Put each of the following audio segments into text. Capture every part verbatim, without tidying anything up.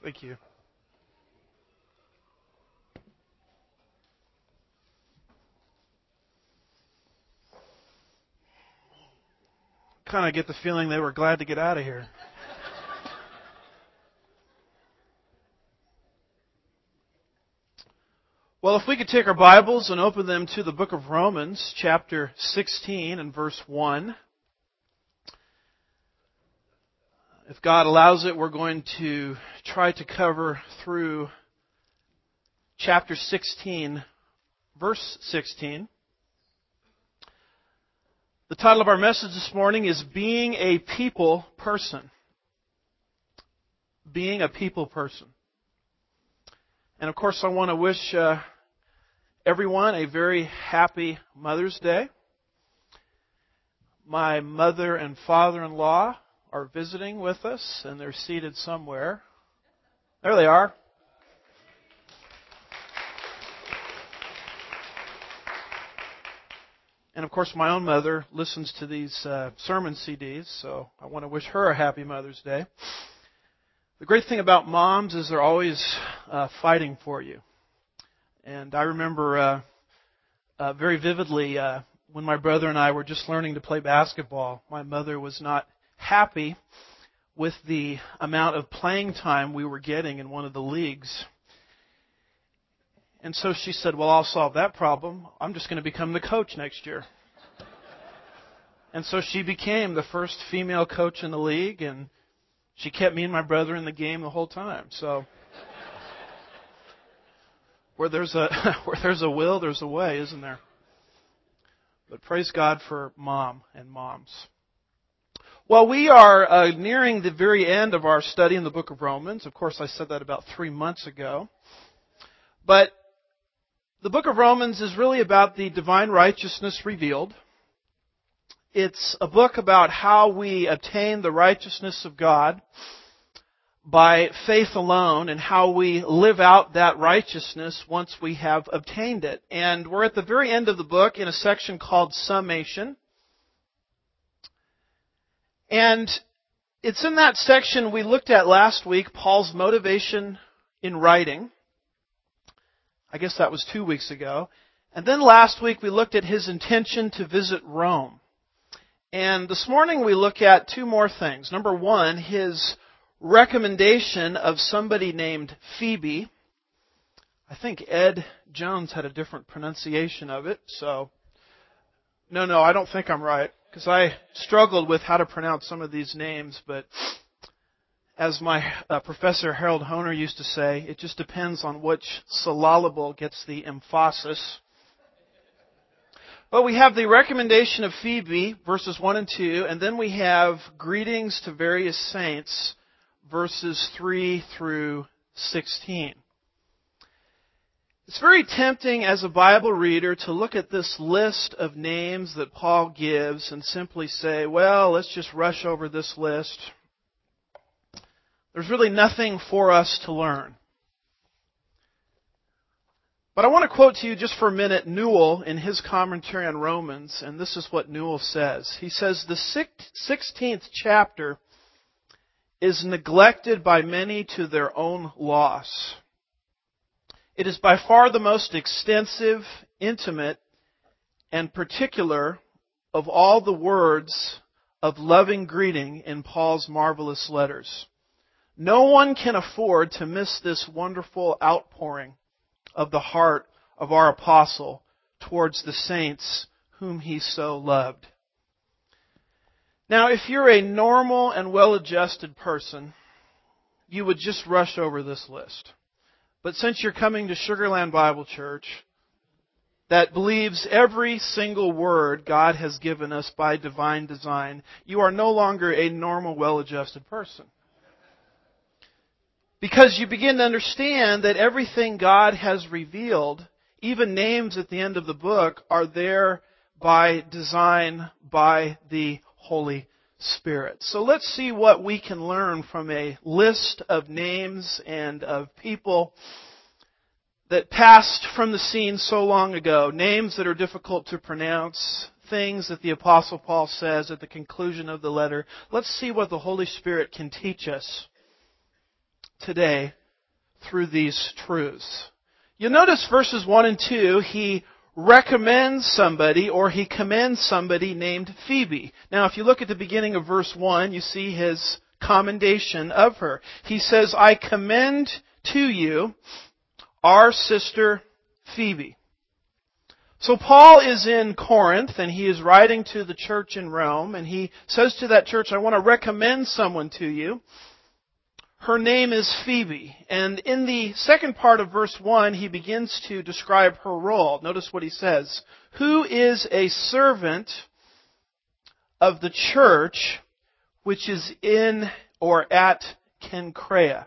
Thank you. Kind of get the feeling they were glad to get out of here. Well, if we could take our Bibles and open them to the book of Romans, chapter sixteen and verse one. If God allows it, we're going to try to cover through chapter sixteen, verse sixteen. The title of our message this morning is Being a People Person. Being a People Person. And of course, I want to wish uh, everyone a very happy Mother's Day. My mother and father-in-law are visiting with us, and they're seated somewhere. There they are. And of course, my own mother listens to these uh, sermon C Ds, so I want to wish her a happy Mother's Day. The great thing about moms is they're always uh, fighting for you. And I remember uh, uh, very vividly uh, when my brother and I were just learning to play basketball, my mother was not happy with the amount of playing time we were getting in one of the leagues. And so she said, well, I'll solve that problem. I'm just going to become the coach next year. And so she became the first female coach in the league, and she kept me and my brother in the game the whole time. So where there's a where there's a will, there's a way, isn't there? But praise God for mom and moms. Well, we are uh, nearing the very end of our study in the book of Romans. Of course, I said that about three months ago. But the book of Romans is really about the divine righteousness revealed. It's a book about how we obtain the righteousness of God by faith alone and how we live out that righteousness once we have obtained it. And we're at the very end of the book in a section called Summation. And it's in that section we looked at last week, Paul's motivation in writing. I guess that was two weeks ago. And then last week we looked at his intention to visit Rome. And this morning we look at two more things. Number one, his recommendation of somebody named Phoebe. I think Ed Jones had a different pronunciation of it, so no, no, I don't think I'm right, because I struggled with how to pronounce some of these names, but as my uh, professor Harold Honer used to say, it just depends on which syllable gets the emphasis. But we have the recommendation of Phoebe, verses one and two, and then we have greetings to various saints, verses three through sixteen. It's very tempting as a Bible reader to look at this list of names that Paul gives and simply say, well, let's just rush over this list. There's really nothing for us to learn. But I want to quote to you just for a minute Newell in his commentary on Romans, and this is what Newell says. He says, the sixteenth chapter is neglected by many to their own loss. It is by far the most extensive, intimate, and particular of all the words of loving greeting in Paul's marvelous letters. No one can afford to miss this wonderful outpouring of the heart of our apostle towards the saints whom he so loved. Now, if you're a normal and well-adjusted person, you would just rush over this list. But since you're coming to Sugarland Bible Church, that believes every single word God has given us by divine design, you are no longer a normal, well-adjusted person. Because you begin to understand that everything God has revealed, even names at the end of the book, are there by design, by the Holy Spirit. So let's see what we can learn from a list of names and of people that passed from the scene so long ago. Names that are difficult to pronounce, things that the Apostle Paul says at the conclusion of the letter. Let's see what the Holy Spirit can teach us today through these truths. You'll notice verses one and two, he recommends somebody or he commends somebody named Phoebe. Now, if you look at the beginning of verse one, you see his commendation of her. He says, I commend to you our sister Phoebe. So Paul is in Corinth and he is writing to the church in Rome and he says to that church, I want to recommend someone to you. Her name is Phoebe. And in the second part of verse one, he begins to describe her role. Notice what he says. Who is a servant of the church which is in or at Cenchrea?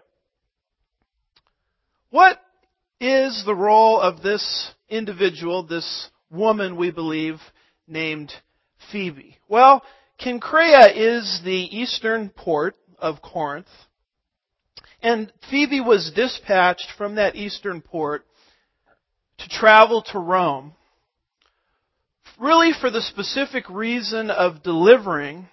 What is the role of this individual, this woman, we believe, named Phoebe? Well, Cenchrea is the eastern port of Corinth. And Phoebe was dispatched from that eastern port to travel to Rome, really for the specific reason of delivering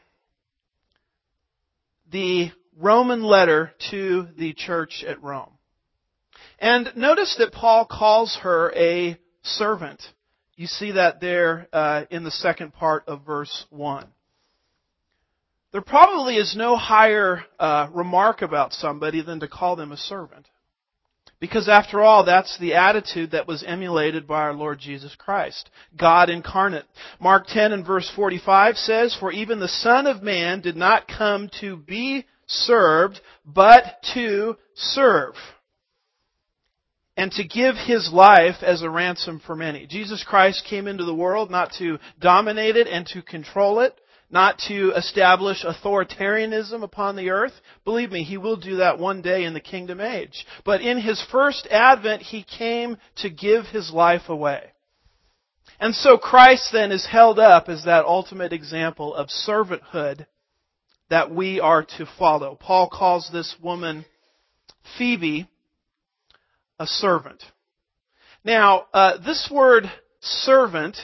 the Roman letter to the church at Rome. And notice that Paul calls her a servant. You see that there uh, in the second part of verse one. There probably is no higher uh, remark about somebody than to call them a servant. Because after all, that's the attitude that was emulated by our Lord Jesus Christ, God incarnate. Mark ten and verse forty-five says, For even the Son of Man did not come to be served, but to serve, and to give His life as a ransom for many. Jesus Christ came into the world not to dominate it and to control it, not to establish authoritarianism upon the earth. Believe me, He will do that one day in the kingdom age. But in His first advent, He came to give His life away. And so Christ then is held up as that ultimate example of servanthood that we are to follow. Paul calls this woman Phoebe a servant. Now, uh, this word servant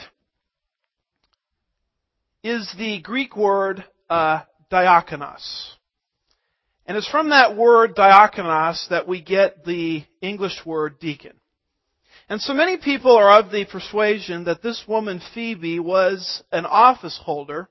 is the Greek word uh, diakonos. And it's from that word diakonos that we get the English word deacon. And so many people are of the persuasion that this woman Phoebe was an office holder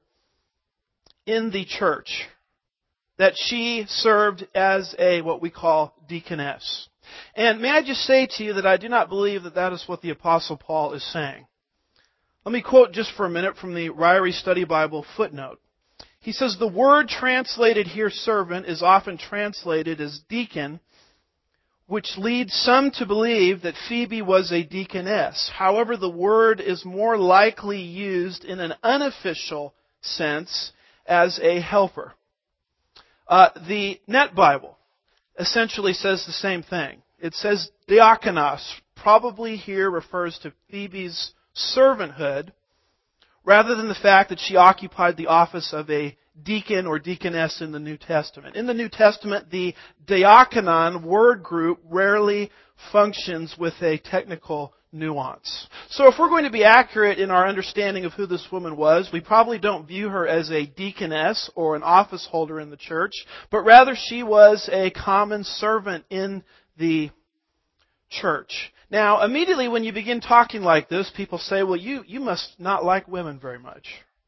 in the church, that she served as a what we call deaconess. And may I just say to you that I do not believe that that is what the Apostle Paul is saying. Let me quote just for a minute from the Ryrie Study Bible footnote. He says, the word translated here, servant, is often translated as deacon, which leads some to believe that Phoebe was a deaconess. However, the word is more likely used in an unofficial sense as a helper. Uh, the Net Bible essentially says the same thing. It says diakonos, probably here refers to Phoebe's servanthood, rather than the fact that she occupied the office of a deacon or deaconess in the New Testament. In the New Testament, the diakonon word group rarely functions with a technical nuance. So if we're going to be accurate in our understanding of who this woman was, we probably don't view her as a deaconess or an office holder in the church, but rather she was a common servant in the church. Now, immediately when you begin talking like this, people say, well, you, you must not like women very much.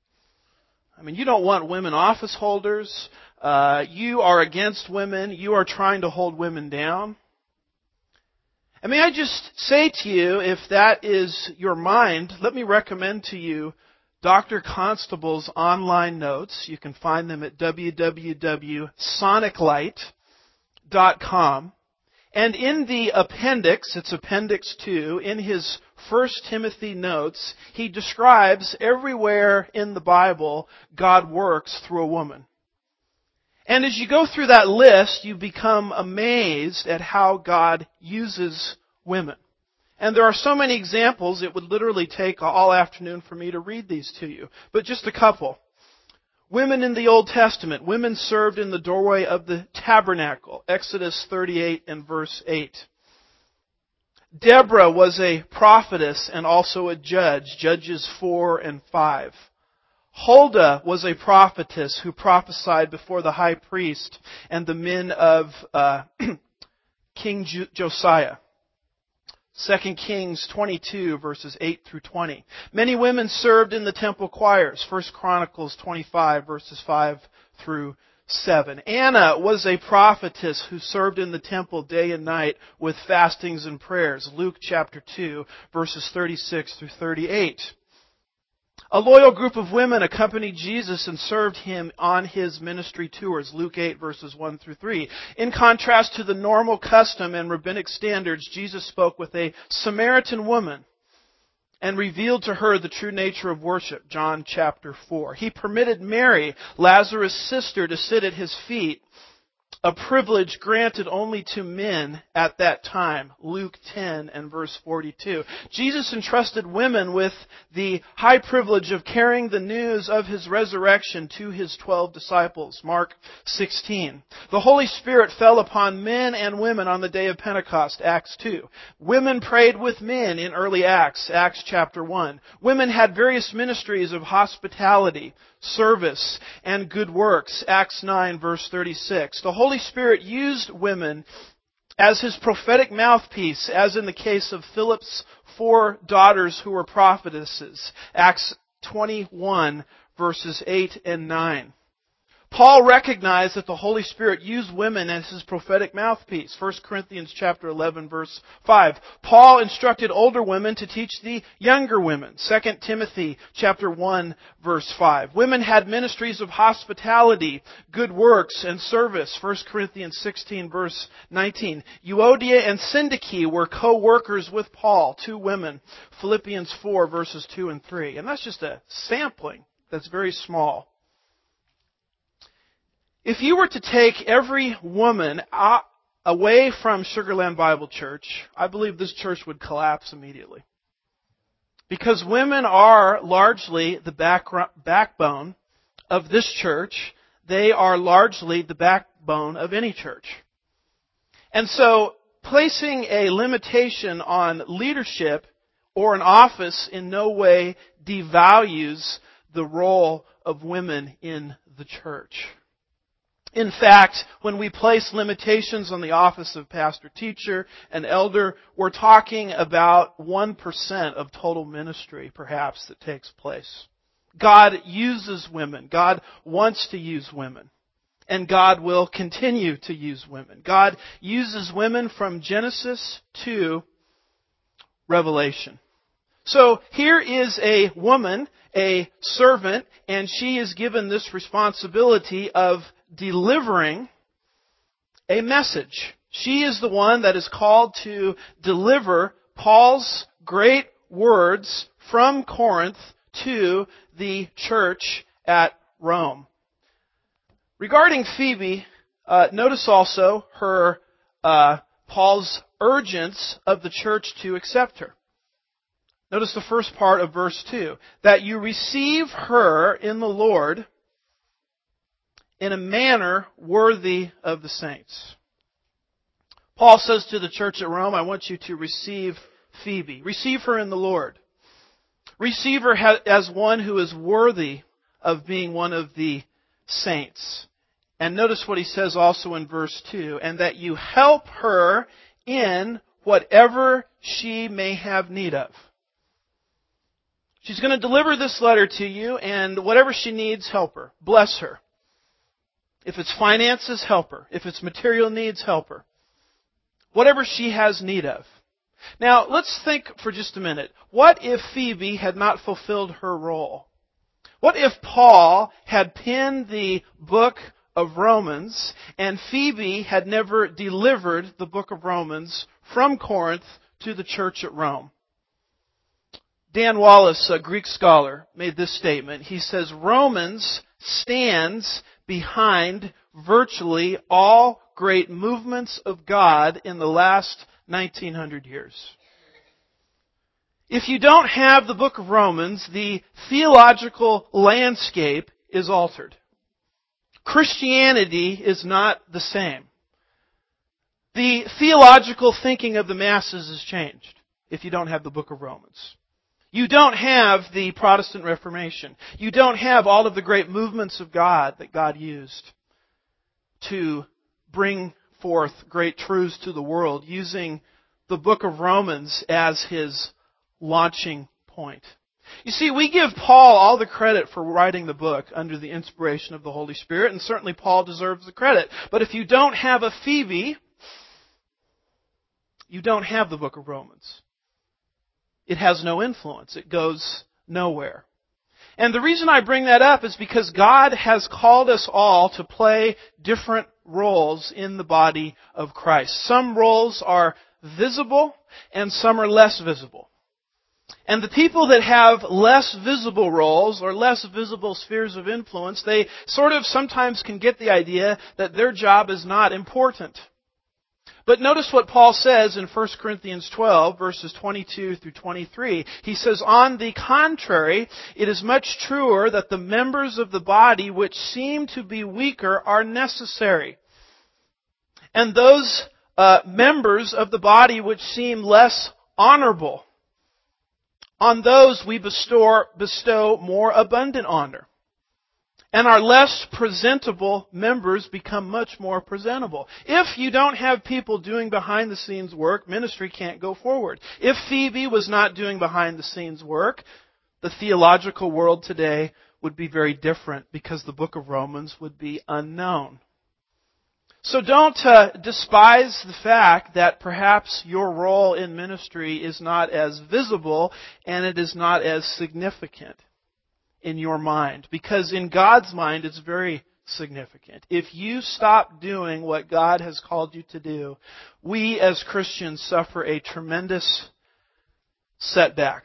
I mean, you don't want women office holders. Uh, you are against women. You are trying to hold women down. And may I just say to you, if that is your mind, let me recommend to you Doctor Constable's online notes. You can find them at w w w dot sonic light dot com. And in the appendix, it's appendix two, in his First Timothy notes, he describes everywhere in the Bible God works through a woman. And as you go through that list, you become amazed at how God uses women. And there are so many examples, it would literally take all afternoon for me to read these to you. But just a couple. Women in the Old Testament. Women served in the doorway of the tabernacle. Exodus thirty-eight and verse eight. Deborah was a prophetess and also a judge. Judges four and five. Huldah was a prophetess who prophesied before the high priest and the men of uh, King Josiah. Second Kings twenty-two, verses eight through twenty. Many women served in the temple choirs. First Chronicles twenty-five, verses five through seven. Anna was a prophetess who served in the temple day and night with fastings and prayers. Luke chapter two, verses thirty-six through thirty-eight. A loyal group of women accompanied Jesus and served Him on His ministry tours. Luke eight, verses one through three. In contrast to the normal custom and rabbinic standards, Jesus spoke with a Samaritan woman and revealed to her the true nature of worship. John chapter four. He permitted Mary, Lazarus' sister, to sit at His feet, a privilege granted only to men at that time. Luke ten and verse forty-two. Jesus entrusted women with the high privilege of carrying the news of His resurrection to His twelve disciples. Mark sixteen. The Holy Spirit fell upon men and women on the day of Pentecost. Acts two. Women prayed with men in early Acts. Acts chapter one. Women had various ministries of hospitality, service, and good works. Acts nine, verse thirty-six. The Holy Spirit used women as His prophetic mouthpiece, as in the case of Philip's four daughters who were prophetesses. Acts twenty-one, verses eight and nine. Paul recognized that the Holy Spirit used women as His prophetic mouthpiece. First Corinthians chapter eleven, verse five. Paul instructed older women to teach the younger women. Second Timothy chapter one, verse five. Women had ministries of hospitality, good works, and service. First Corinthians sixteen, verse nineteen. Euodia and Syntyche were co-workers with Paul, two women. Philippians four, verses two and three. And that's just a sampling that's very small. If you were to take every woman out, away from Sugarland Bible Church, I believe this church would collapse immediately. Because women are largely the back, backbone of this church. They are largely the backbone of any church. And so, placing a limitation on leadership or an office in no way devalues the role of women in the church. In fact, when we place limitations on the office of pastor, teacher, and elder, we're talking about one percent of total ministry, perhaps, that takes place. God uses women. God wants to use women. And God will continue to use women. God uses women from Genesis to Revelation. So here is a woman, a servant, and she is given this responsibility of delivering a message. She is the one that is called to deliver Paul's great words from Corinth to the church at Rome. Regarding Phoebe, uh, notice also her uh, Paul's urgence of the church to accept her. Notice the first part of verse two. That you receive her in the Lord in a manner worthy of the saints. Paul says to the church at Rome, I want you to receive Phoebe. Receive her in the Lord. Receive her as one who is worthy of being one of the saints. And notice what he says also in verse two. And that you help her in whatever she may have need of. She's going to deliver this letter to you, and whatever she needs, help her. Bless her. If it's finances, help her. If it's material needs, help her. Whatever she has need of. Now, let's think for just a minute. What if Phoebe had not fulfilled her role? What if Paul had penned the book of Romans and Phoebe had never delivered the book of Romans from Corinth to the church at Rome? Dan Wallace, a Greek scholar, made this statement. He says, Romans stands behind virtually all great movements of God in the last nineteen hundred years. If you don't have the book of Romans, the theological landscape is altered. Christianity is not the same. The theological thinking of the masses has changed if you don't have the book of Romans. You don't have the Protestant Reformation. You don't have all of the great movements of God that God used to bring forth great truths to the world, using the book of Romans as his launching point. You see, we give Paul all the credit for writing the book under the inspiration of the Holy Spirit, and certainly Paul deserves the credit. But if you don't have a Phoebe, you don't have the book of Romans. It has no influence. It goes nowhere. And the reason I bring that up is because God has called us all to play different roles in the body of Christ. Some roles are visible and some are less visible. And the people that have less visible roles or less visible spheres of influence, they sort of sometimes can get the idea that their job is not important. But notice what Paul says in First Corinthians twelve, verses twenty-two through twenty-three. He says, "On the contrary, it is much truer that the members of the body which seem to be weaker are necessary. And those uh, members of the body which seem less honorable, on those we bestow, bestow more abundant honor. And our less presentable members become much more presentable." If you don't have people doing behind the scenes work, ministry can't go forward. If Phoebe was not doing behind the scenes work, the theological world today would be very different because the book of Romans would be unknown. So don't uh, despise the fact that perhaps your role in ministry is not as visible and it is not as significant in your mind. Because in God's mind, it's very significant. If you stop doing what God has called you to do, we as Christians suffer a tremendous setback.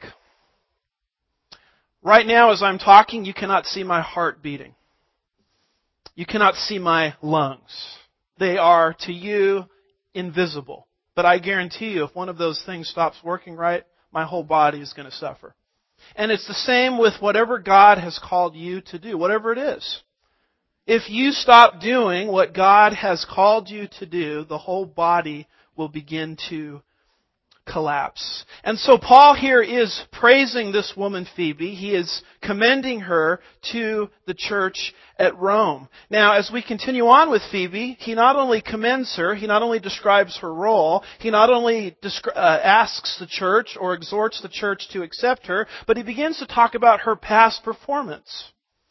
Right now, as I'm talking, you cannot see my heart beating. You cannot see my lungs. They are, to you, invisible. But I guarantee you, if one of those things stops working right, my whole body is going to suffer. And it's the same with whatever God has called you to do, whatever it is. If you stop doing what God has called you to do, the whole body will begin to collapse. And so Paul here is praising this woman Phoebe. He is commending her to the church at Rome. Now, as we continue on with Phoebe, he not only commends her, he not only describes her role, he not only descri- uh, asks the church or exhorts the church to accept her, but he begins to talk about her past performance.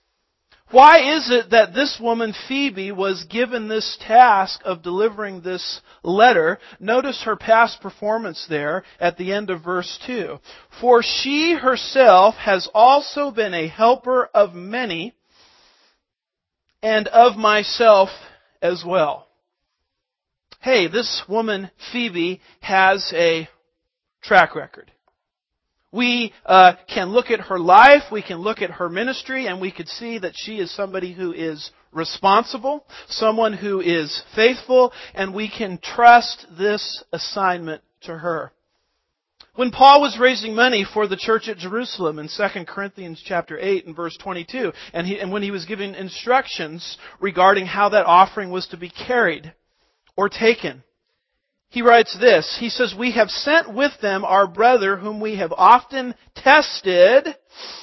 Why is it that this woman Phoebe was given this task of delivering this letter? Notice her past performance there at the end of verse two. "For she herself has also been a helper of many, and of myself as well." Hey, this woman Phoebe has a track record. We uh, can look at her life, we can look at her ministry, and we could see that she is somebody who is responsible, someone who is faithful, and we can trust this assignment to her. When Paul was raising money for the church at Jerusalem in Second Corinthians chapter eight and verse twenty-two, and, he, and when he was giving instructions regarding how that offering was to be carried or taken, he writes this. He says, "We have sent with them our brother whom we have often tested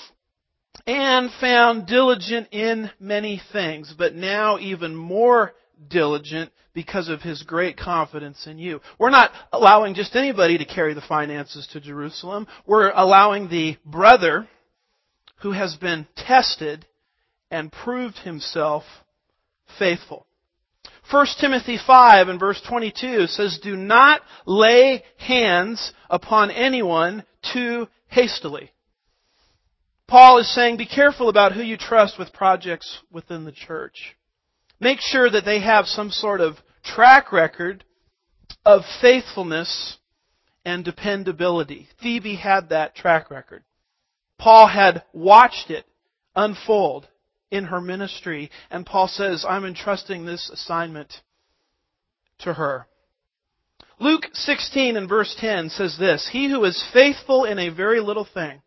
and found diligent in many things, but now even more diligent because of his great confidence in you." We're not allowing just anybody to carry the finances to Jerusalem. We're allowing the brother who has been tested and proved himself faithful. First Timothy five and verse twenty-two says, "Do not lay hands upon anyone too hastily." Paul is saying, be careful about who you trust with projects within the church. Make sure that they have some sort of track record of faithfulness and dependability. Phoebe had that track record. Paul had watched it unfold in her ministry, and Paul says, I'm entrusting this assignment to her. Luke sixteen and verse ten says this, "He who is faithful in a very little thing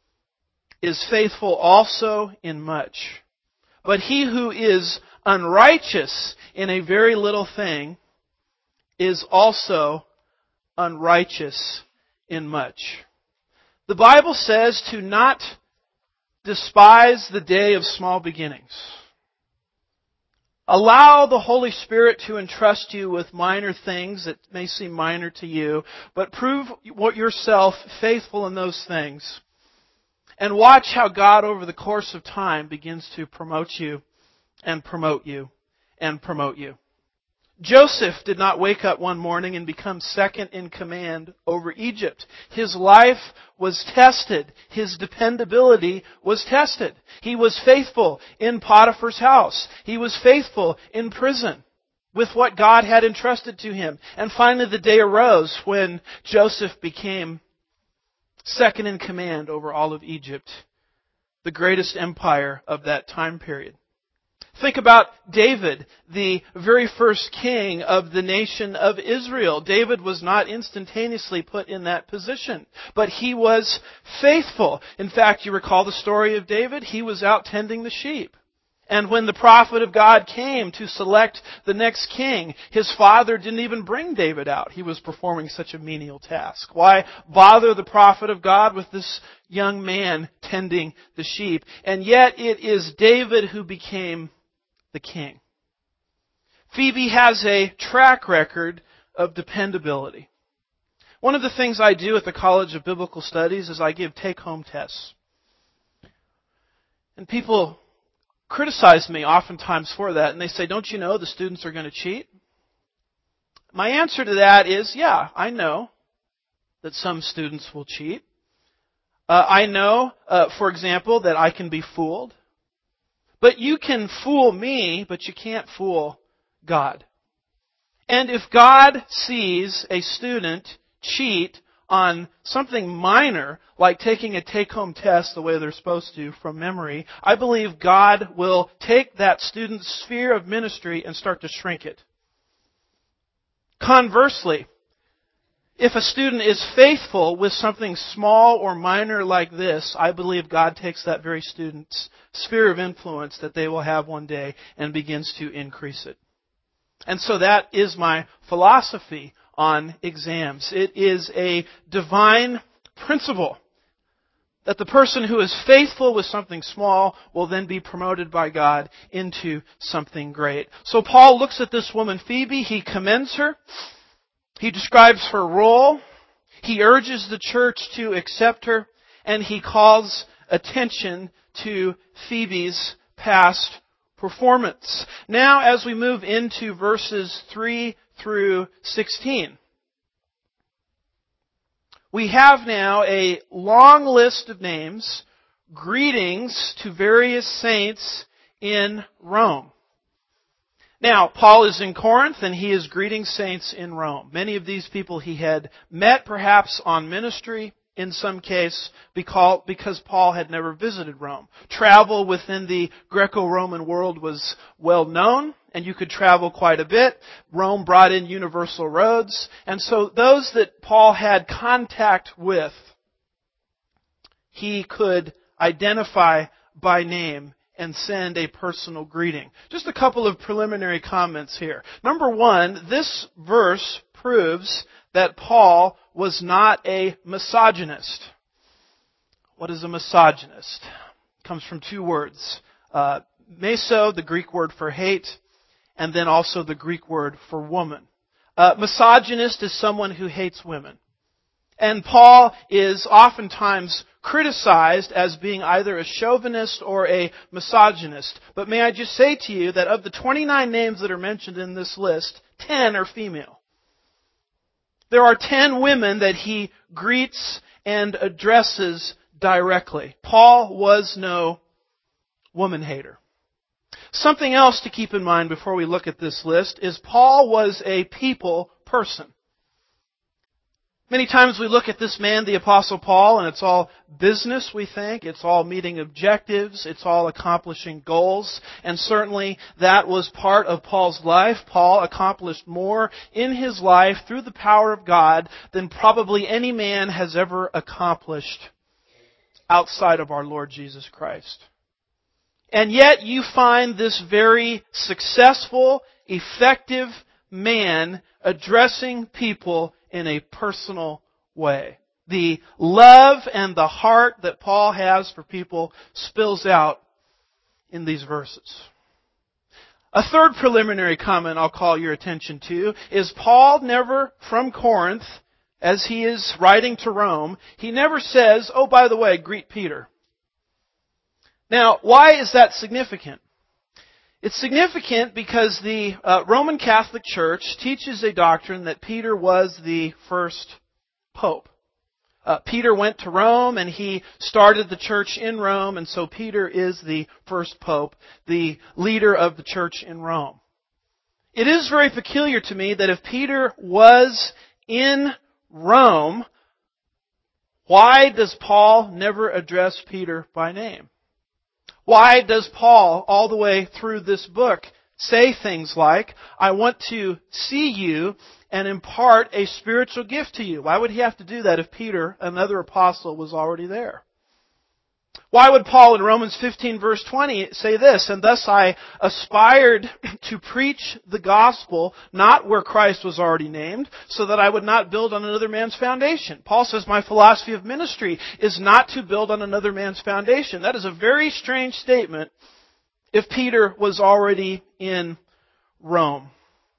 is faithful also in much. But he who is unrighteous in a very little thing is also unrighteous in much." The Bible says to not despise the day of small beginnings. Allow the Holy Spirit to entrust you with minor things that may seem minor to you, but prove yourself faithful in those things. And watch how God, over the course of time, begins to promote you and promote you and promote you. Joseph did not wake up one morning and become second in command over Egypt. His life was tested. His dependability was tested. He was faithful in Potiphar's house. He was faithful in prison with what God had entrusted to him. And finally the day arose when Joseph became second in command over all of Egypt, the greatest empire of that time period. Think about David, the very first king of the nation of Israel. David was not instantaneously put in that position, but he was faithful. In fact, you recall the story of David? He was out tending the sheep. And when the prophet of God came to select the next king, his father didn't even bring David out. He was performing such a menial task. Why bother the prophet of God with this young man tending the sheep? And yet it is David who became the king. Phoebe has a track record of dependability. One of the things I do at the College of Biblical Studies is I give take-home tests. And people criticize me oftentimes for that, and they say, don't you know the students are going to cheat? My answer to that is, yeah, I know that some students will cheat. Uh, I know, uh, for example, that I can be fooled. But you can fool me, but you can't fool God. And if God sees a student cheat on something minor, like taking a take-home test the way they're supposed to from memory, I believe God will take that student's sphere of ministry and start to shrink it. Conversely, if a student is faithful with something small or minor like this, I believe God takes that very student's sphere of influence that they will have one day and begins to increase it. And so that is my philosophy on exams. It is a divine principle that the person who is faithful with something small will then be promoted by God into something great. So Paul looks at this woman, Phoebe. He commends her. He describes her role. He urges the church to accept her. And he calls attention to Phoebe's past performance. Now, as we move into verses three through sixteen, we have now a long list of names, greetings to various saints in Rome. Now, Paul is in Corinth and he is greeting saints in Rome. Many of these people he had met perhaps on ministry in some case because Paul had never visited Rome. Travel within the Greco-Roman world was well known and you could travel quite a bit. Rome brought in universal roads. And so those that Paul had contact with, he could identify by name and send a personal greeting. Just a couple of preliminary comments here. Number one, this verse proves that Paul was not a misogynist. What is a misogynist? It comes from two words. Uh, meso, the Greek word for hate, and then also the Greek word for woman. Uh, misogynist is someone who hates women. And Paul is oftentimes criticized as being either a chauvinist or a misogynist. But may I just say to you that of the twenty-nine names that are mentioned in this list, ten are female. There are ten women that he greets and addresses directly. Paul was no woman hater. Something else to keep in mind before we look at this list is Paul was a people person. Many times we look at this man, the Apostle Paul, and it's all business, we think. It's all meeting objectives. It's all accomplishing goals. And certainly that was part of Paul's life. Paul accomplished more in his life through the power of God than probably any man has ever accomplished outside of our Lord Jesus Christ. And yet you find this very successful, effective man addressing people in a personal way. The love and the heart that Paul has for people spills out in these verses. A third preliminary comment I'll call your attention to is Paul never, from Corinth, as he is writing to Rome, he never says, oh, by the way, greet Peter. Now, why is that significant? It's significant because the uh, Roman Catholic Church teaches a doctrine that Peter was the first pope. Uh, Peter went to Rome and he started the church in Rome, and so Peter is the first pope, the leader of the church in Rome. It is very peculiar to me that if Peter was in Rome, why does Paul never address Peter by name? Why does Paul, all the way through this book, say things like, I want to see you and impart a spiritual gift to you? Why would he have to do that if Peter, another apostle, was already there? Why would Paul in Romans fifteen verse twenty say this, and thus I aspired to preach the gospel not where Christ was already named, so that I would not build on another man's foundation? Paul says my philosophy of ministry is not to build on another man's foundation. That is a very strange statement if Peter was already in Rome.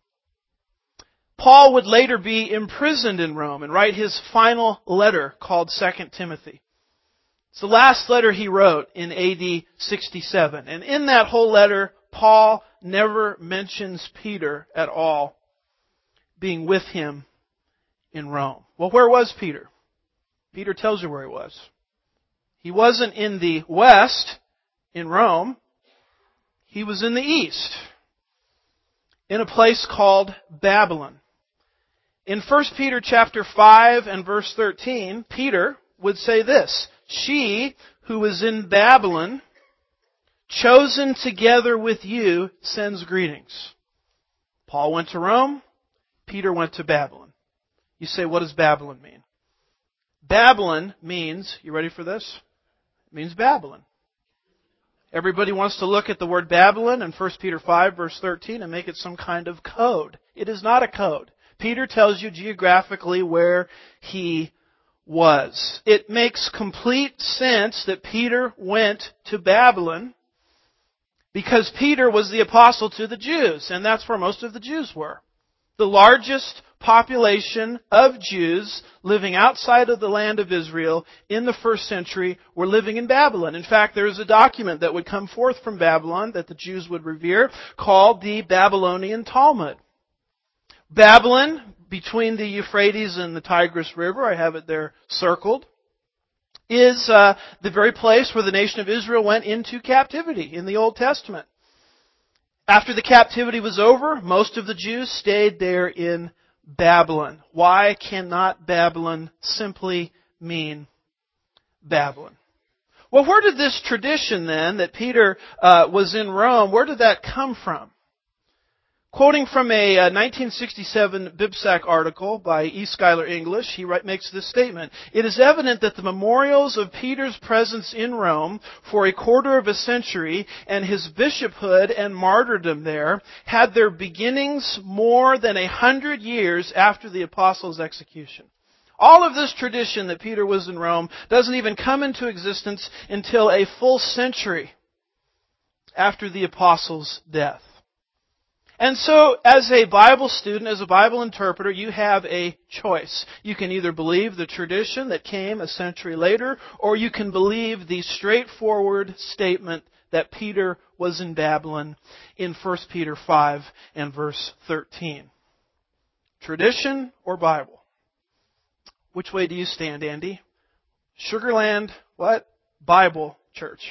Paul would later be imprisoned in Rome and write his final letter called Second Timothy. It's the last letter he wrote in A D sixty-seven. And in that whole letter, Paul never mentions Peter at all being with him in Rome. Well, where was Peter? Peter tells you where he was. He wasn't in the west, in Rome. He was in the east, in a place called Babylon. In First Peter chapter five and verse thirteen, Peter would say this, she who is in Babylon, chosen together with you, sends greetings. Paul went to Rome. Peter went to Babylon. You say, what does Babylon mean? Babylon means, you ready for this? It means Babylon. Everybody wants to look at the word Babylon in First Peter five verse thirteen and make it some kind of code. It is not a code. Peter tells you geographically where he was. It makes complete sense that Peter went to Babylon because Peter was the apostle to the Jews, and that's where most of the Jews were. The largest population of Jews living outside of the land of Israel in the first century were living in Babylon. In fact, there is a document that would come forth from Babylon that the Jews would revere called the Babylonian Talmud. Babylon, between the Euphrates and the Tigris River, I have it there circled, is uh, the very place where the nation of Israel went into captivity in the Old Testament. After the captivity was over, most of the Jews stayed there in Babylon. Why cannot Babylon simply mean Babylon? Well, where did this tradition then, that Peter uh, was in Rome, where did that come from? Quoting from a uh, nineteen sixty-seven BibSac article by E. Schuyler English, he write, makes this statement. It is evident that the memorials of Peter's presence in Rome for a quarter of a century and his bishophood and martyrdom there had their beginnings more than a hundred years after the apostles' execution. All of this tradition that Peter was in Rome doesn't even come into existence until a full century after the apostles' death. And so, as a Bible student, as a Bible interpreter, you have a choice. You can either believe the tradition that came a century later, or you can believe the straightforward statement that Peter was in Babylon in First Peter five and verse thirteen. Tradition or Bible? Which way do you stand, Andy? Sugarland, what? Bible Church.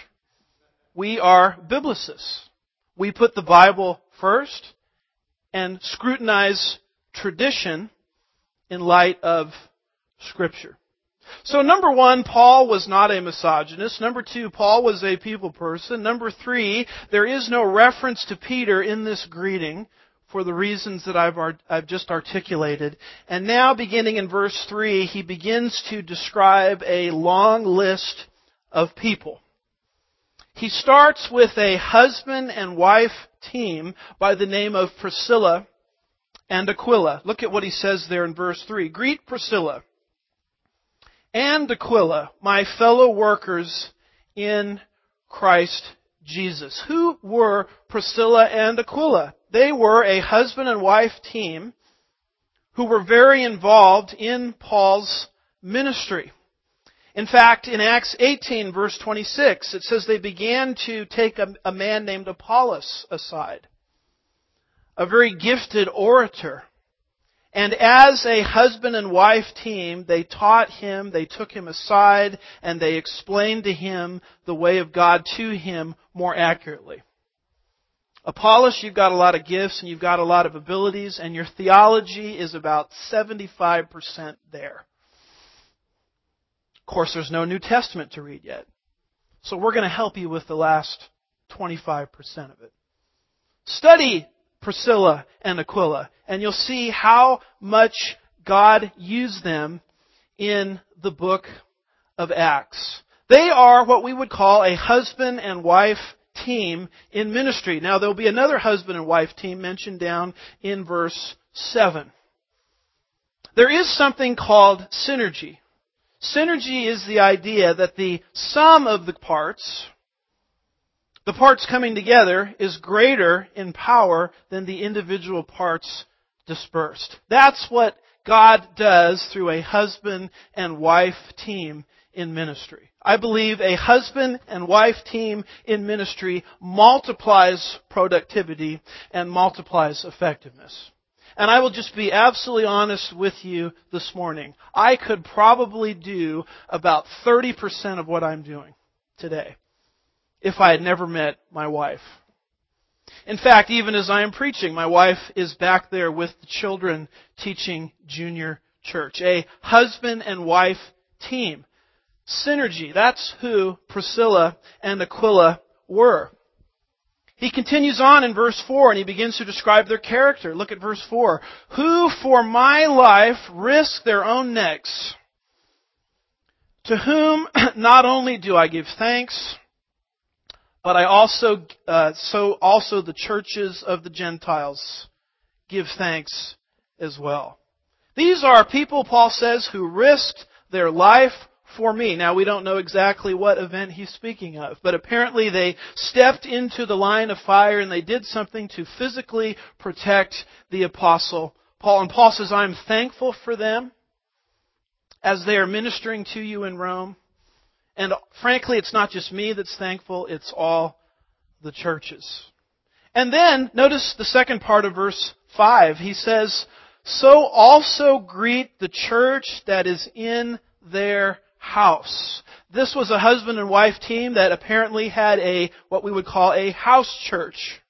We are biblicists. We put the Bible first and scrutinize tradition in light of Scripture. So number one, Paul was not a misogynist. Number two, Paul was a people person. Number three, there is no reference to Peter in this greeting for the reasons that I've, I've just articulated. And now, beginning in verse three, he begins to describe a long list of people. He starts with a husband and wife team by the name of Priscilla and Aquila. Look at what he says there in verse three. Greet Priscilla and Aquila, my fellow workers in Christ Jesus. Who were Priscilla and Aquila? They were a husband and wife team who were very involved in Paul's ministry. In fact, in Acts eighteen, verse twenty-six, it says they began to take a, a man named Apollos aside, a very gifted orator. And as a husband and wife team, they taught him, they took him aside, and they explained to him the way of God to him more accurately. Apollos, you've got a lot of gifts and you've got a lot of abilities, and your theology is about seventy-five percent there. Of course, there's no New Testament to read yet. So we're going to help you with the last twenty-five percent of it. Study Priscilla and Aquila, and you'll see how much God used them in the book of Acts. They are what we would call a husband and wife team in ministry. Now, there'll be another husband and wife team mentioned down in verse seven. There is something called synergy. Synergy is the idea that the sum of the parts, the parts coming together, is greater in power than the individual parts dispersed. That's what God does through a husband and wife team in ministry. I believe a husband and wife team in ministry multiplies productivity and multiplies effectiveness. And I will just be absolutely honest with you this morning. I could probably do about thirty percent of what I'm doing today if I had never met my wife. In fact, even as I am preaching, my wife is back there with the children teaching junior church. A husband and wife team. Synergy. That's who Priscilla and Aquila were. He continues on in verse four and he begins to describe their character. Look at verse four. Who for my life risk their own necks, to whom not only do I give thanks, but I also, uh, so also the churches of the Gentiles give thanks as well. These are people, Paul says, who risked their life for me. Now, we don't know exactly what event he's speaking of, but apparently they stepped into the line of fire and they did something to physically protect the apostle Paul. And Paul says, I'm thankful for them as they are ministering to you in Rome. And frankly, it's not just me that's thankful, it's all the churches. And then, notice the second part of verse five. He says, so also greet the church that is in their house. This was a husband and wife team that apparently had a, what we would call a house church.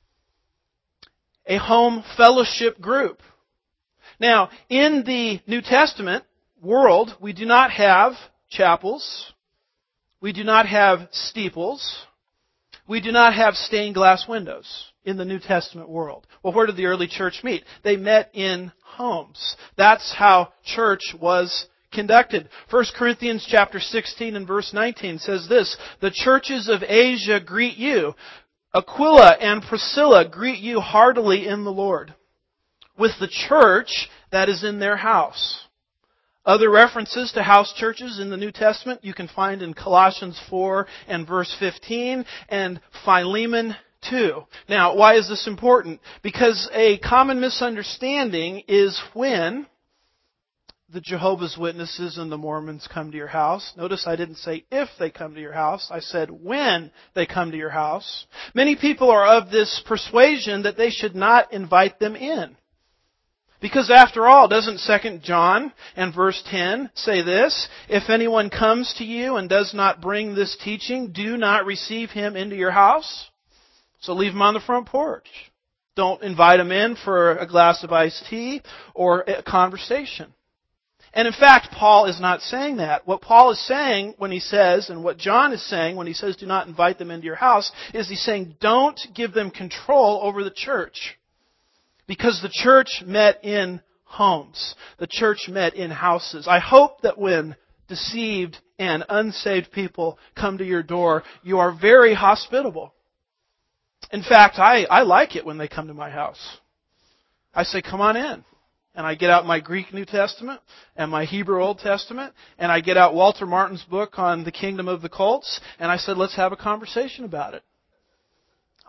A home fellowship group. Now, in the New Testament world, we do not have chapels. We do not have steeples. We do not have stained glass windows in the New Testament world. Well, where did the early church meet? They met in homes. That's how church was conducted. First Corinthians chapter sixteen and verse nineteen says this, the churches of Asia greet you. Aquila and Priscilla greet you heartily in the Lord, with the church that is in their house. Other references to house churches in the New Testament you can find in Colossians four and verse fifteen and Philemon two. Now, why is this important? Because a common misunderstanding is when the Jehovah's Witnesses and the Mormons come to your house. Notice I didn't say if they come to your house. I said when they come to your house. Many people are of this persuasion that they should not invite them in. Because after all, doesn't Second John and verse ten say this? If anyone comes to you and does not bring this teaching, do not receive him into your house. So leave him on the front porch. Don't invite him in for a glass of iced tea or a conversation. And in fact, Paul is not saying that. What Paul is saying when he says, and what John is saying when he says do not invite them into your house, is he's saying don't give them control over the church. Because the church met in homes. The church met in houses. I hope that when deceived and unsaved people come to your door, you are very hospitable. In fact, I, I like it when they come to my house. I say, come on in. And I get out my Greek New Testament and my Hebrew Old Testament, and I get out Walter Martin's book on the kingdom of the cults, and I said, let's have a conversation about it.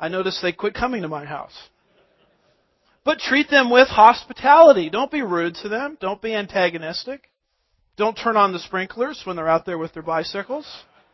I notice they quit coming to my house. But treat them with hospitality. Don't be rude to them. Don't be antagonistic. Don't turn on the sprinklers when they're out there with their bicycles.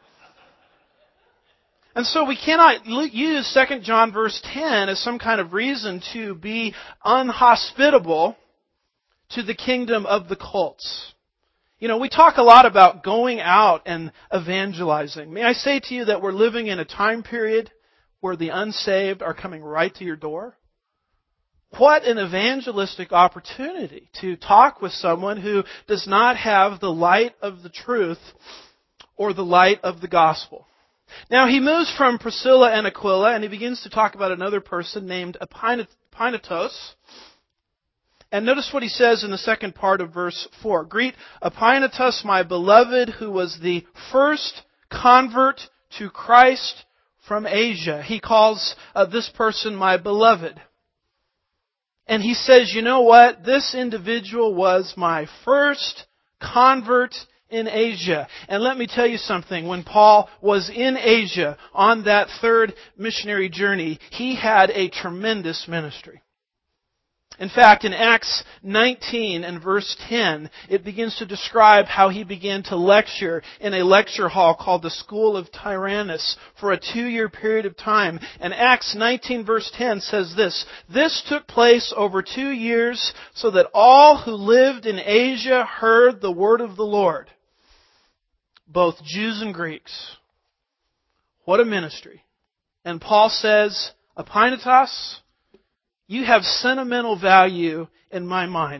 And so we cannot use Second John verse ten as some kind of reason to be unhospitable to the kingdom of the cults. You know, we talk a lot about going out and evangelizing. May I say to you that we're living in a time period where the unsaved are coming right to your door? What an evangelistic opportunity to talk with someone who does not have the light of the truth or the light of the gospel. Now he moves from Priscilla and Aquila and he begins to talk about another person named Epaenetus. And notice what he says in the second part of verse four. Greet Epaenetus, my beloved, who was the first convert to Christ from Asia. He calls uh, this person my beloved. And he says, you know what? This individual was my first convert in Asia. And let me tell you something. When Paul was in Asia on that third missionary journey, he had a tremendous ministry. In fact, in Acts nineteen and verse ten, it begins to describe how he began to lecture in a lecture hall called the School of Tyrannus for a two-year period of time. And Acts nineteen verse ten says this, this took place over two years so that all who lived in Asia heard the word of the Lord, both Jews and Greeks. What a ministry. And Paul says, Epaenetus, you have sentimental value in my mind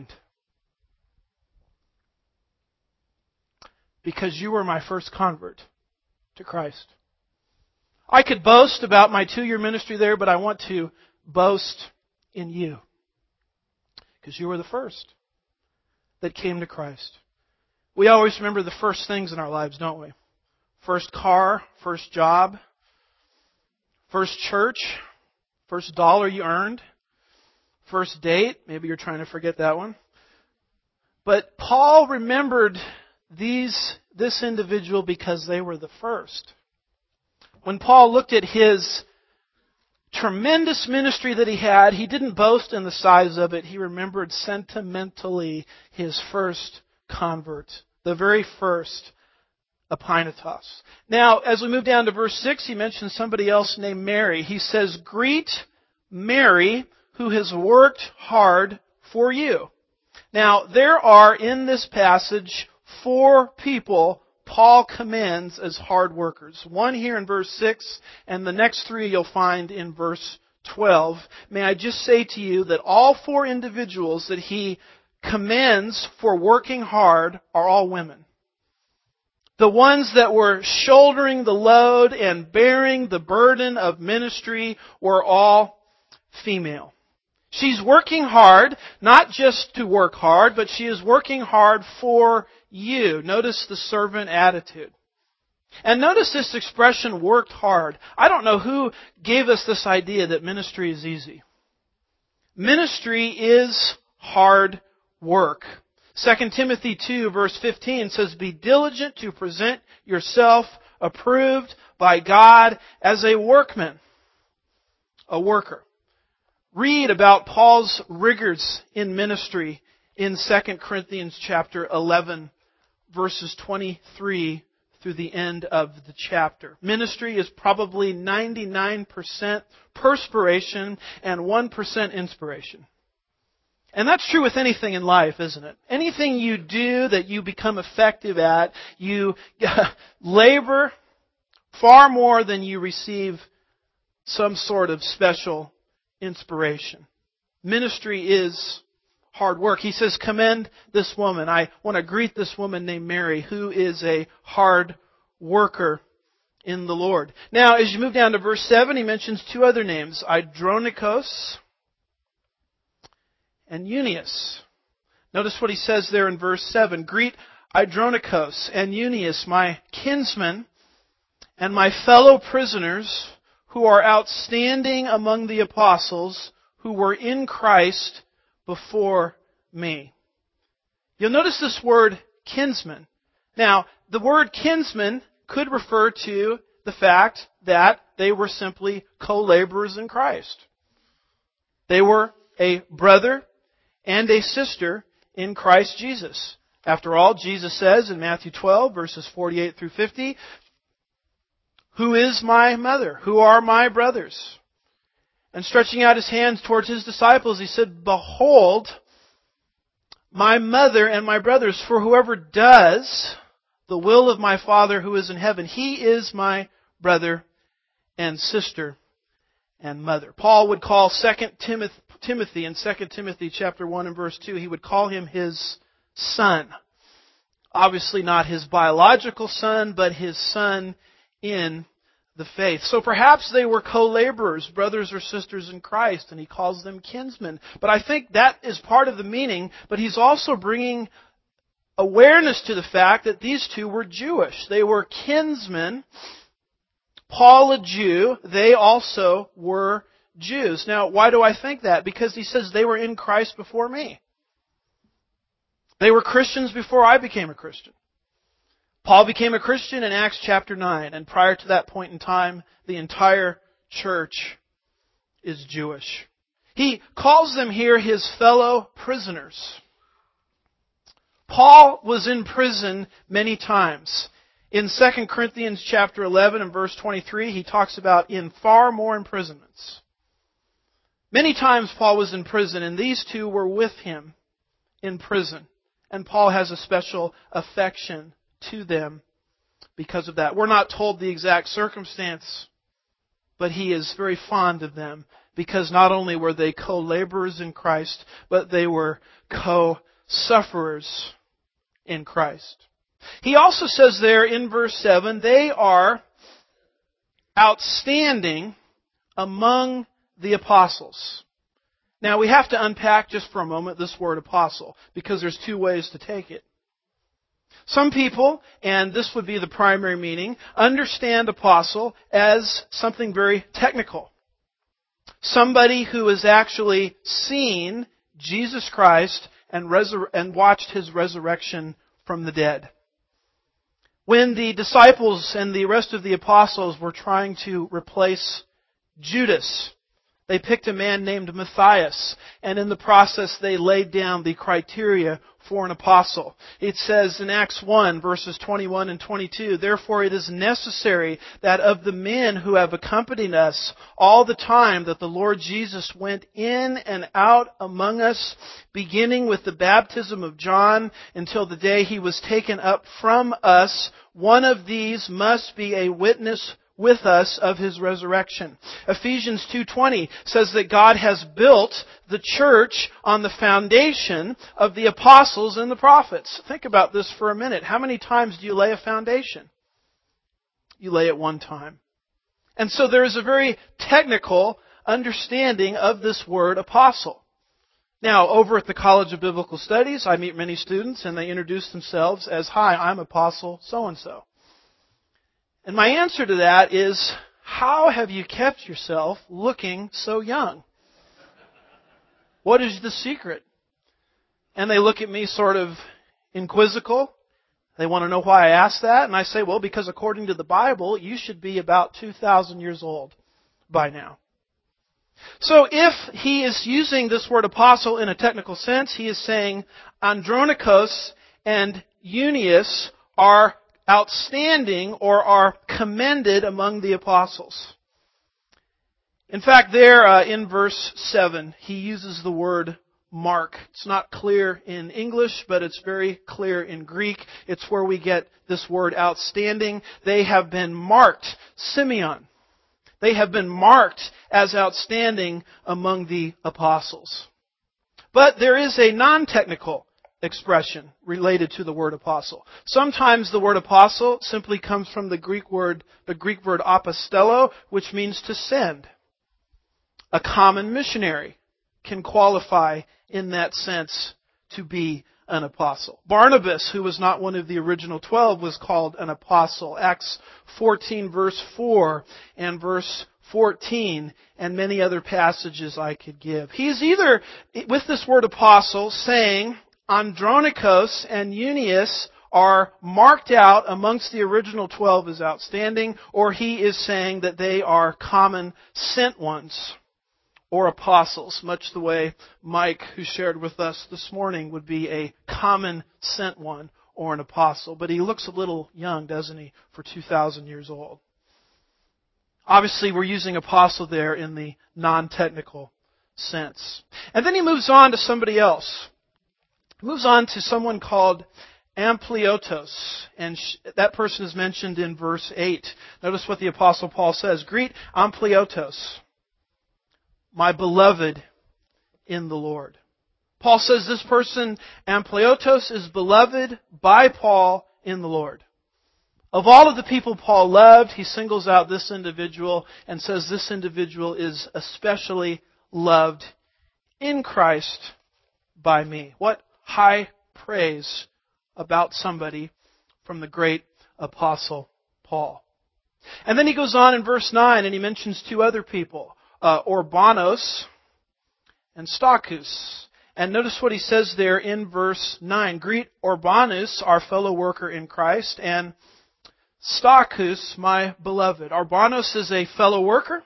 because you were my first convert to Christ. I could boast about my two-year ministry there, but I want to boast in you because you were the first that came to Christ. We always remember the first things in our lives, don't we? First car, first job, first church, first dollar you earned. First date, maybe you're trying to forget that one. But Paul remembered these, this individual because they were the first. When Paul looked at his tremendous ministry that he had, he didn't boast in the size of it. He remembered sentimentally his first convert, the very first Epaenetus. Now, as we move down to verse six, he mentions somebody else named Mary. He says, greet Mary, who has worked hard for you. Now, there are in this passage four people Paul commends as hard workers. One here in verse six, and the next three you'll find in verse twelve. May I just say to you that all four individuals that he commends for working hard are all women. The ones that were shouldering the load and bearing the burden of ministry were all female. She's working hard, not just to work hard, but she is working hard for you. Notice the servant attitude. And notice this expression, worked hard. I don't know who gave us this idea that ministry is easy. Ministry is hard work. Second Timothy two verse fifteen says, be diligent to present yourself approved by God as a workman, a worker. Read about Paul's rigors in ministry in Second Corinthians chapter eleven, verses twenty-three through the end of the chapter. Ministry is probably ninety-nine percent perspiration and one percent inspiration. And that's true with anything in life, isn't it? Anything you do that you become effective at, you labor far more than you receive some sort of special inspiration. Ministry is hard work. He says, commend this woman. I want to greet this woman named Mary, who is a hard worker in the Lord. Now, as you move down to verse seven, he mentions two other names, Andronicos and Eunice. Notice what he says there in verse seven. Greet Andronicos and Eunice, my kinsmen and my fellow prisoners, who are outstanding among the apostles who were in Christ before me. You'll notice this word kinsman. Now, the word kinsman could refer to the fact that they were simply co-laborers in Christ. They were a brother and a sister in Christ Jesus. After all, Jesus says in Matthew twelve, verses forty-eight through fifty, "Who is my mother? Who are my brothers?" And stretching out His hands towards His disciples, He said, "Behold, my mother and my brothers, for whoever does the will of my Father who is in heaven, he is my brother and sister and mother." Paul would call Second Timothy in Second Timothy chapter one and verse two, he would call him his son. Obviously not his biological son, but his son in the faith. So perhaps they were co-laborers, brothers or sisters in Christ, and he calls them kinsmen. But I think that is part of the meaning, but he's also bringing awareness to the fact that these two were Jewish. They were kinsmen. Paul a Jew, they also were Jews. Now, why do I think that? Because he says they were in Christ before me. They were Christians before I became a Christian. Paul became a Christian in Acts chapter nine, and prior to that point in time, the entire church is Jewish. He calls them here his fellow prisoners. Paul was in prison many times. In Second Corinthians chapter eleven and verse twenty-three, he talks about in far more imprisonments. Many times Paul was in prison, and these two were with him in prison. And Paul has a special affection to them because of that. We're not told the exact circumstance, but he is very fond of them because not only were they co-laborers in Christ, but they were co-sufferers in Christ. He also says there in verse seven, they are outstanding among the apostles. Now we have to unpack just for a moment this word apostle, because there's two ways to take it. Some people, and this would be the primary meaning, understand apostle as something very technical. Somebody who has actually seen Jesus Christ and, resur- and watched His resurrection from the dead. When the disciples and the rest of the apostles were trying to replace Judas, they picked a man named Matthias, and in the process they laid down the criteria for an apostle. It says in Acts one, verses twenty-one and twenty-two, "Therefore it is necessary that of the men who have accompanied us all the time that the Lord Jesus went in and out among us, beginning with the baptism of John until the day He was taken up from us, one of these must be a witness with us of His resurrection." Ephesians two twenty says that God has built the church on the foundation of the apostles and the prophets. Think about this for a minute. How many times do you lay a foundation? You lay it one time. And so there is a very technical understanding of this word apostle. Now, over at the College of Biblical Studies, I meet many students and they introduce themselves as, "Hi, I'm Apostle so-and-so." And my answer to that is, how have you kept yourself looking so young? What is the secret? And they look at me sort of inquisical. They want to know why I asked that. And I say, well, because according to the Bible, you should be about two thousand years old by now. So if he is using this word apostle in a technical sense, he is saying Andronikos and Eutychus are outstanding or are commended among the apostles. In fact, there uh, in verse seven, he uses the word mark. It's not clear in English, but it's very clear in Greek. It's where we get this word outstanding. They have been marked, Simeon. They have been marked as outstanding among the apostles. But there is a non-technical expression related to the word apostle. Sometimes the word apostle simply comes from the Greek word, the Greek word apostello, which means to send. A common missionary can qualify in that sense to be an apostle. Barnabas, who was not one of the original twelve, was called an apostle. Acts fourteen verse four and verse fourteen and many other passages I could give. He is either, with this word apostle, saying Andronikos and Eutychus are marked out amongst the original twelve as outstanding, or he is saying that they are common sent ones or apostles, much the way Mike, who shared with us this morning, would be a common sent one or an apostle. But he looks a little young, doesn't he, for two thousand years old. Obviously, we're using apostle there in the non-technical sense. And then he moves on to somebody else. He moves on to someone called Ampliotos, and that person is mentioned in verse eight. Notice what the Apostle Paul says. Greet Ampliotos, my beloved in the Lord. Paul says this person, Ampliotos, is beloved by Paul in the Lord. Of all of the people Paul loved, he singles out this individual and says this individual is especially loved in Christ by me. What high praise about somebody from the great apostle Paul. And then he goes on in verse nine and he mentions two other people, uh, Urbanos and Stachys. And notice what he says there in verse nine. Greet Urbanus, our fellow worker in Christ, and Stachys, my beloved. Urbanos is a fellow worker,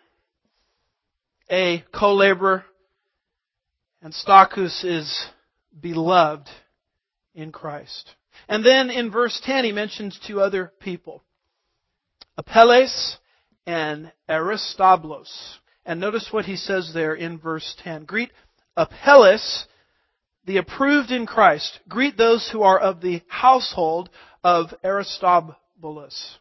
a co-laborer, and Stachys is beloved in Christ. And then in verse ten, he mentions two other people, Apelles and Aristobulus. And notice what he says there in verse ten. Greet Apelles, the approved in Christ. Greet those who are of the household of Aristobulus.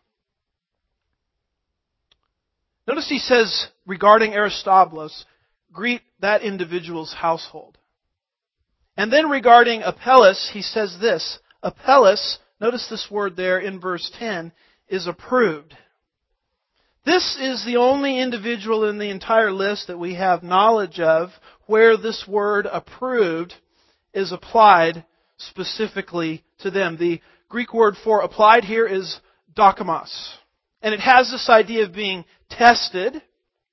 Notice he says regarding Aristobulus, greet that individual's household. And then regarding Apelles, he says this. Apelles, notice this word there in verse ten, is approved. This is the only individual in the entire list that we have knowledge of where this word approved is applied specifically to them. The Greek word for applied here is dokimos. And it has this idea of being tested,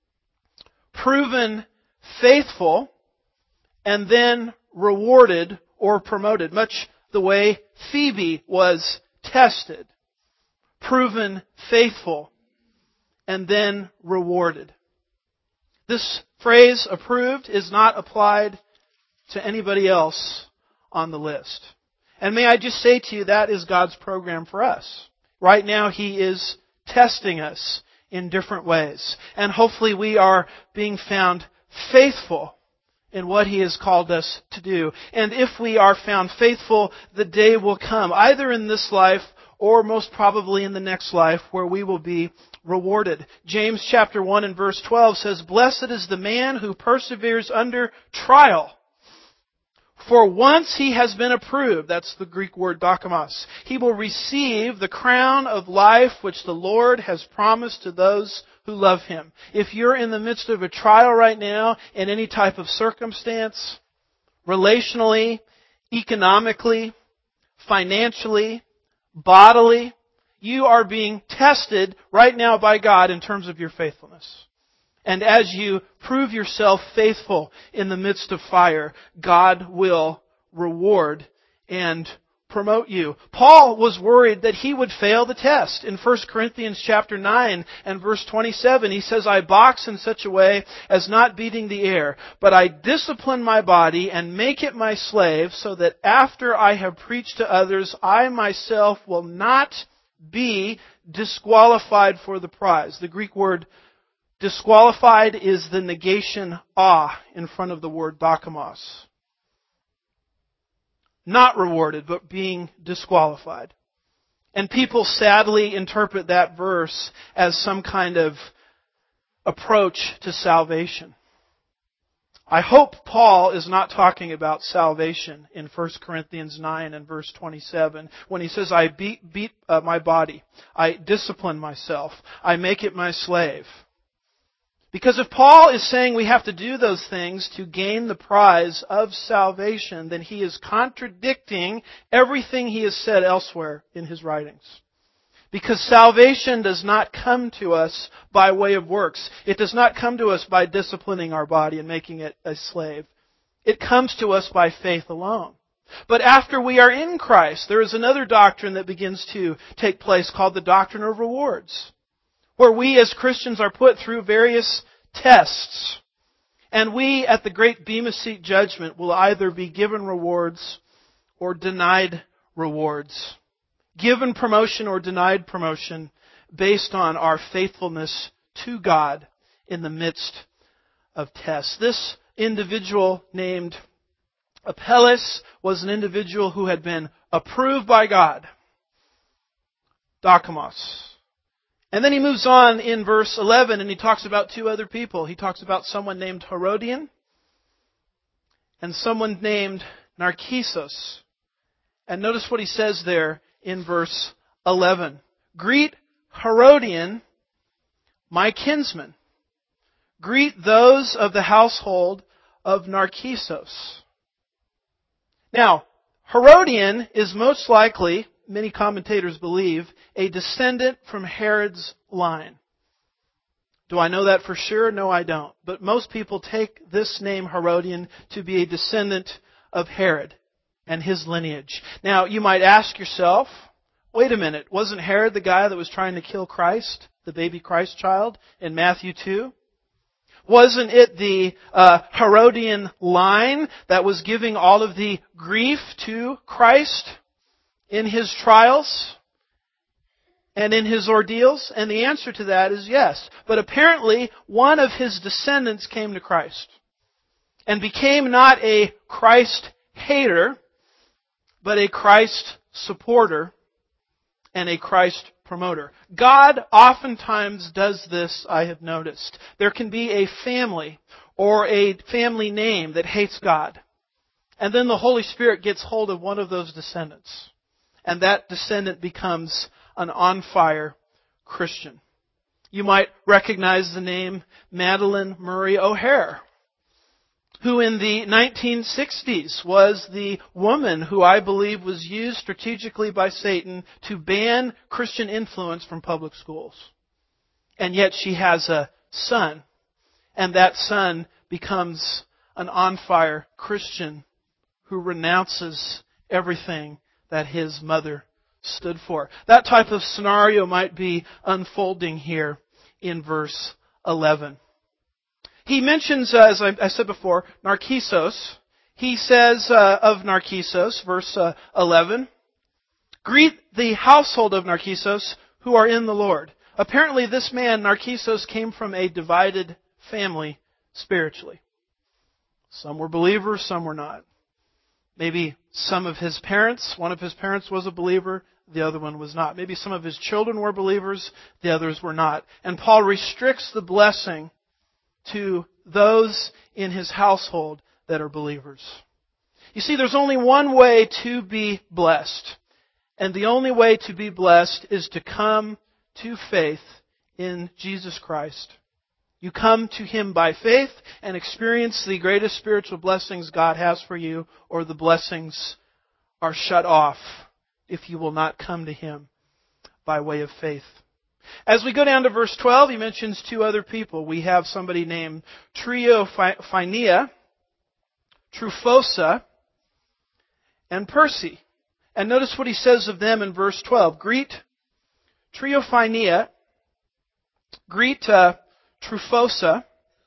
proven faithful, and then rewarded or promoted. Much the way Phoebe was tested, proven faithful, and then rewarded. This phrase, approved, is not applied to anybody else on the list. And may I just say to you, that is God's program for us. Right now, He is testing us in different ways. And hopefully we are being found faithful in what He has called us to do. And if we are found faithful, the day will come, either in this life or most probably in the next life, where we will be rewarded. James chapter one and verse twelve says, "Blessed is the man who perseveres under trial. For once he has been approved," that's the Greek word dokimos, "he will receive the crown of life which the Lord has promised to those who love Him." If you're in the midst of a trial right now, in any type of circumstance, relationally, economically, financially, bodily, you are being tested right now by God in terms of your faithfulness. And as you prove yourself faithful in the midst of fire, God will reward and promote you. Paul was worried that he would fail the test. In First Corinthians chapter nine and verse twenty-seven, he says, "I box in such a way as not beating the air, but I discipline my body and make it my slave, so that after I have preached to others, I myself will not be disqualified for the prize." The Greek word disqualified is the negation ah in front of the word dokimos. Not rewarded, but being disqualified. And people sadly interpret that verse as some kind of approach to salvation. I hope Paul is not talking about salvation in First Corinthians nine and verse twenty-seven when he says, I beat, beat uh, my body, I discipline myself, I make it my slave. Because if Paul is saying we have to do those things to gain the prize of salvation, then he is contradicting everything he has said elsewhere in his writings. Because salvation does not come to us by way of works. It does not come to us by disciplining our body and making it a slave. It comes to us by faith alone. But after we are in Christ, there is another doctrine that begins to take place called the doctrine of rewards, where we as Christians are put through various tests. And we, at the great Bema Seat judgment, will either be given rewards or denied rewards. Given promotion or denied promotion based on our faithfulness to God in the midst of tests. This individual named Apelles was an individual who had been approved by God. Dokimos. And then he moves on in verse eleven and he talks about two other people. He talks about someone named Herodian and someone named Narcissus. And notice what he says there in verse eleven. Greet Herodian, my kinsman. Greet those of the household of Narcissus. Now, Herodian is most likely, many commentators believe, a descendant from Herod's line. Do I know that for sure? No, I don't. But most people take this name Herodian to be a descendant of Herod and his lineage. Now, you might ask yourself, wait a minute, wasn't Herod the guy that was trying to kill Christ, the baby Christ child, in Matthew two? Wasn't it the uh, Herodian line that was giving all of the grief to Christ in His trials and in His ordeals? And the answer to that is yes. But apparently, one of His descendants came to Christ and became not a Christ hater, but a Christ supporter and a Christ promoter. God oftentimes does this, I have noticed. There can be a family or a family name that hates God. And then the Holy Spirit gets hold of one of those descendants. And that descendant becomes an on-fire Christian. You might recognize the name Madalyn Murray O'Hair, who in the nineteen sixties was the woman who I believe was used strategically by Satan to ban Christian influence from public schools. And yet she has a son, and that son becomes an on-fire Christian who renounces everything that his mother stood for. That type of scenario might be unfolding here in verse eleven. He mentions, uh, as I, I said before, Narcissus. He says uh, of Narcissus, verse uh, eleven, greet the household of Narcissus who are in the Lord. Apparently this man, Narcissus, came from a divided family spiritually. Some were believers, some were not. Maybe some of his parents, one of his parents was a believer, the other one was not. Maybe some of his children were believers, the others were not. And Paul restricts the blessing to those in his household that are believers. You see, there's only one way to be blessed. And the only way to be blessed is to come to faith in Jesus Christ. You come to Him by faith and experience the greatest spiritual blessings God has for you, or the blessings are shut off if you will not come to Him by way of faith. As we go down to verse twelve, he mentions two other people. We have somebody named Tryphaena, Tryphosa, and Perse. And notice what he says of them in verse twelve. Greet Tryphaena, greet uh, Tryphosa,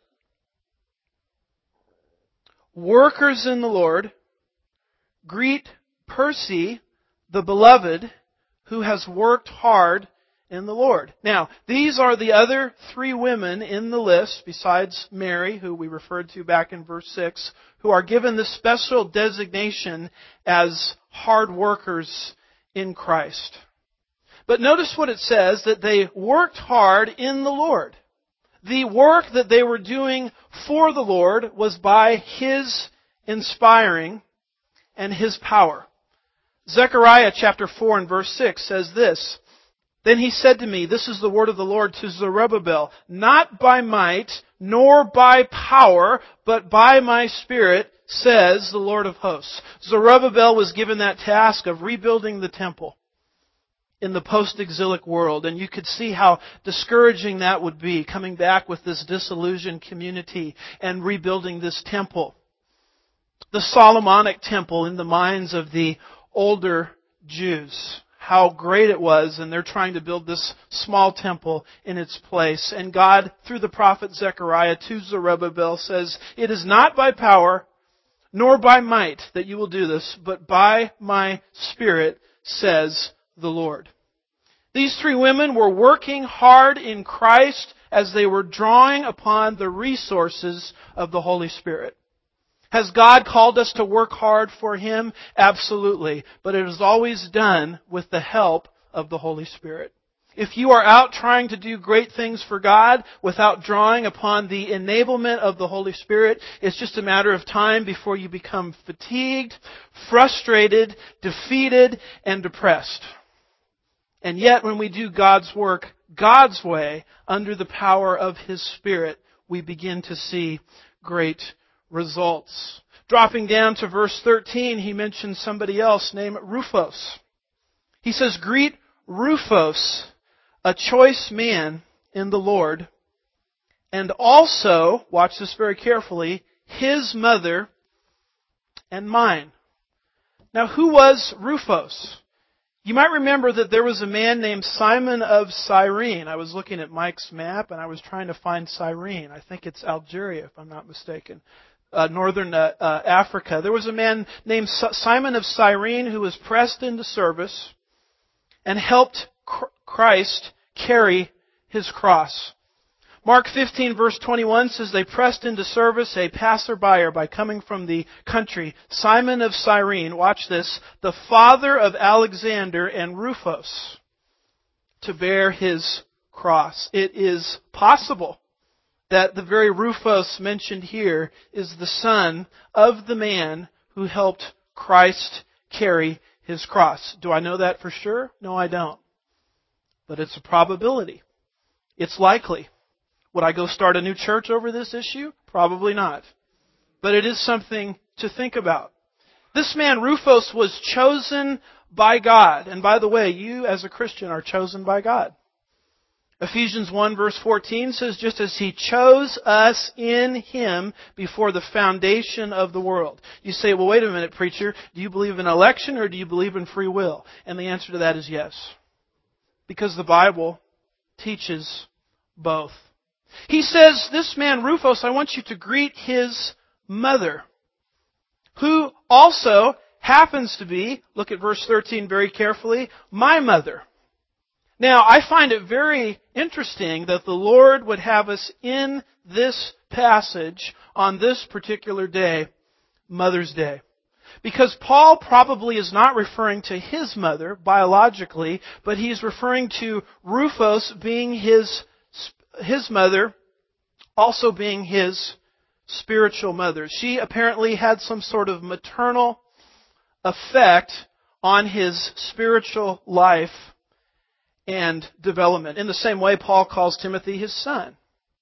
workers in the Lord, greet Perse, the beloved, who has worked hard in the Lord. Now, these are the other three women in the list, besides Mary, who we referred to back in verse six, who are given this special designation as hard workers in Christ. But notice what it says, that they worked hard in the Lord. The work that they were doing for the Lord was by His inspiring and His power. Zechariah chapter four and verse six says this, Then he said to me, this is the word of the Lord to Zerubbabel, not by might, nor by power, but by my Spirit, says the Lord of hosts. Zerubbabel was given that task of rebuilding the temple in the post-exilic world. And you could see how discouraging that would be, coming back with this disillusioned community and rebuilding this temple. the Solomonic temple in the minds of the older Jews. How great it was, and they're trying to build this small temple in its place. And God, through the prophet Zechariah to Zerubbabel, says, "It is not by power nor by might that you will do this, but by my Spirit, says the Lord." These three women were working hard in Christ as they were drawing upon the resources of the Holy Spirit. Has God called us to work hard for Him? Absolutely. But it is always done with the help of the Holy Spirit. If you are out trying to do great things for God without drawing upon the enablement of the Holy Spirit, it's just a matter of time before you become fatigued, frustrated, defeated, and depressed. And yet, when we do God's work God's way, under the power of His Spirit, we begin to see great results. Dropping down to verse thirteen, he mentions somebody else named Rufus. He says, "Greet Rufus, a choice man in the Lord, and also," watch this very carefully, "his mother and mine." Now, who was Rufus? You might remember that there was a man named Simon of Cyrene. I was looking at Mike's map and I was trying to find Cyrene. I think it's Algeria, if I'm not mistaken. Uh, northern uh, uh, Africa. There was a man named Simon of Cyrene who was pressed into service and helped Christ carry His cross. Mark fifteen verse twenty-one says, "They pressed into service a passerby or by coming from the country, Simon of Cyrene," watch this, "the father of Alexander and Rufus, to bear his cross." It is possible that the very Rufus mentioned here is the son of the man who helped Christ carry His cross. Do I know that for sure? No, I don't. But it's a probability. It's likely. Would I go start a new church over this issue? Probably not. But it is something to think about. This man, Rufus, was chosen by God. And by the way, you as a Christian are chosen by God. Ephesians one verse fourteen says, "Just as He chose us in Him before the foundation of the world." You say, "Well, wait a minute, preacher. Do you believe in election or do you believe in free will?" And the answer to that is yes. Because the Bible teaches both. He says, this man Rufus, I want you to greet his mother, who also happens to be, look at verse thirteen very carefully, my mother. Now, I find it very interesting that the Lord would have us in this passage on this particular day, Mother's Day. Because Paul probably is not referring to his mother biologically, but he's referring to Rufus being his his mother, also being his spiritual mother. She apparently had some sort of maternal effect on his spiritual life and development. In the same way, Paul calls Timothy his son.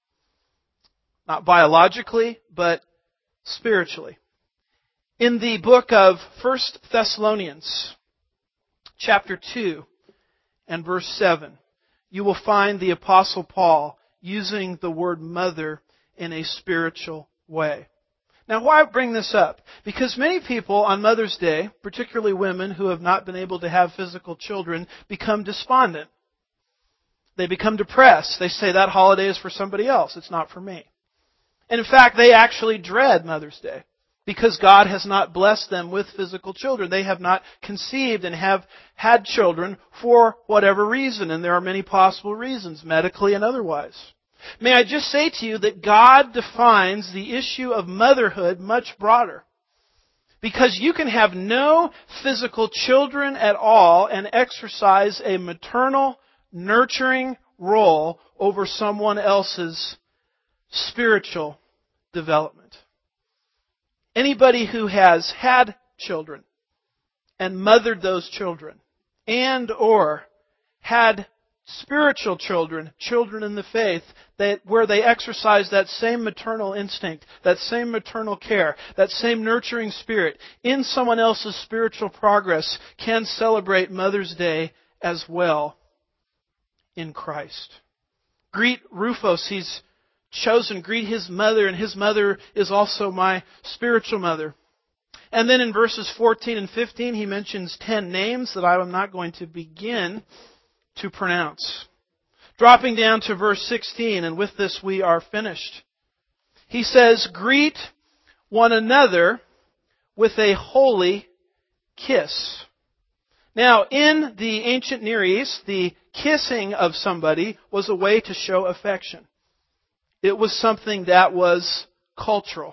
Not biologically, but spiritually. In the book of First Thessalonians, chapter two and verse seven, you will find the Apostle Paul using the word mother in a spiritual way. Now, why bring this up? Because many people on Mother's Day, particularly women who have not been able to have physical children, become despondent. They become depressed. They say that holiday is for somebody else. It's not for me. And in fact, they actually dread Mother's Day because God has not blessed them with physical children. They have not conceived and have had children for whatever reason. And there are many possible reasons, medically and otherwise. May I just say to you that God defines the issue of motherhood much broader. Because you can have no physical children at all and exercise a maternal, nurturing role over someone else's spiritual development. Anybody who has had children and mothered those children and or had spiritual children, children in the faith, that where they exercise that same maternal instinct, that same maternal care, that same nurturing spirit in someone else's spiritual progress, can celebrate Mother's Day as well in Christ. Greet Rufus, he's chosen. Greet his mother, and his mother is also my spiritual mother. And then in verses fourteen and fifteen, he mentions ten names that I am not going to begin to pronounce. Dropping down to verse sixteen, and with this we are finished. He says, greet one another with a holy kiss. Now, in the ancient Near East, the kissing of somebody was a way to show affection. It was something that was cultural.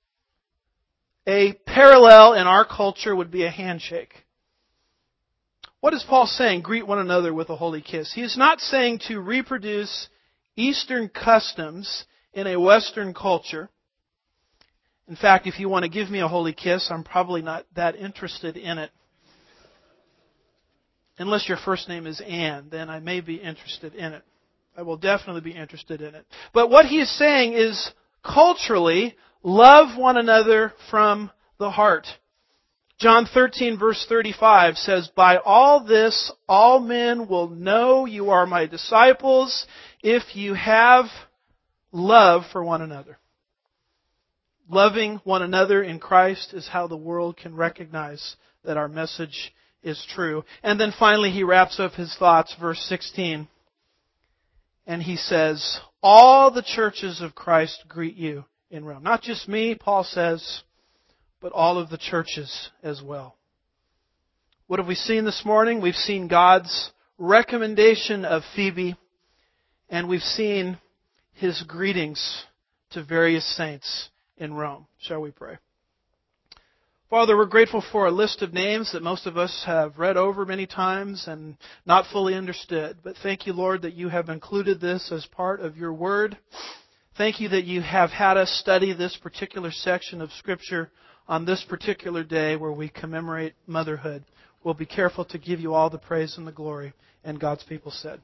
A parallel in our culture would be a handshake. What is Paul saying? Greet one another with a holy kiss. He is not saying to reproduce Eastern customs in a Western culture. In fact, if you want to give me a holy kiss, I'm probably not that interested in it. Unless your first name is Ann, then I may be interested in it. I will definitely be interested in it. But what he is saying is, culturally, love one another from the heart. John thirteen verse thirty-five says, by all this, all men will know you are my disciples if you have love for one another. Loving one another in Christ is how the world can recognize that our message is true. And then finally he wraps up his thoughts, verse sixteen. And he says, all the churches of Christ greet you in Rome. Not just me, Paul says, but all of the churches as well. What have we seen this morning? We've seen God's recommendation of Phoebe, and we've seen His greetings to various saints in Rome. Shall we pray? Father, we're grateful for a list of names that most of us have read over many times and not fully understood. But thank you, Lord, that you have included this as part of your Word. Thank you that you have had us study this particular section of Scripture on this particular day where we commemorate motherhood. We'll be careful to give you all the praise and the glory. And God's people said.